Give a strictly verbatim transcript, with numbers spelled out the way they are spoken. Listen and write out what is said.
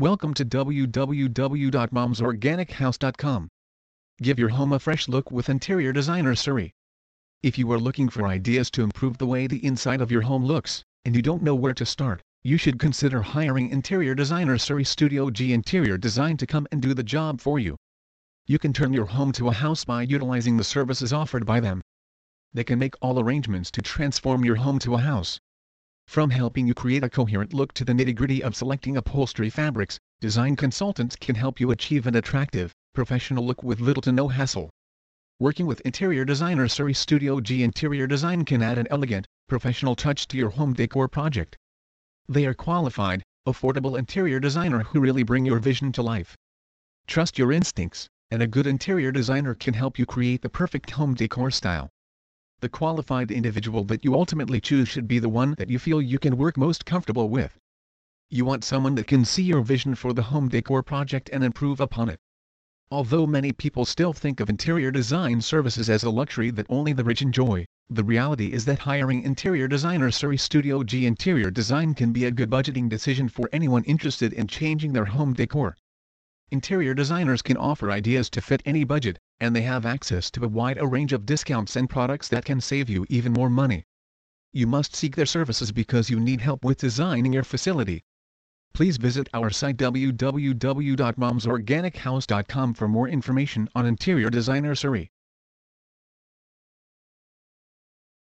Welcome to w w w dot moms organic house dot com. Give your home a fresh look with interior designer Suri. If you are looking for ideas to improve the way the inside of your home looks, and you don't know where to start, you should consider hiring interior designer Suri Studio G Interior Design to come and do the job for you. You can turn your home to a house by utilizing the services offered by them. They can make all arrangements to transform your home to a house. From helping you create a coherent look to the nitty-gritty of selecting upholstery fabrics, design consultants can help you achieve an attractive, professional look with little to no hassle. Working with interior designer Suri Studio G Interior Design can add an elegant, professional touch to your home decor project. They are qualified, affordable interior designer who really bring your vision to life. Trust your instincts, and a good interior designer can help you create the perfect home decor style. The qualified individual that you ultimately choose should be the one that you feel you can work most comfortable with. You want someone that can see your vision for the home decor project and improve upon it. Although many people still think of interior design services as a luxury that only the rich enjoy, the reality is that hiring interior designer Suri Studio G Interior Design can be a good budgeting decision for anyone interested in changing their home decor. Interior designers can offer ideas to fit any budget, and they have access to a wide range of discounts and products that can save you even more money. You must seek their services because you need help with designing your facility. Please visit our site w w w dot moms organic house dot com for more information on interior designer Suri.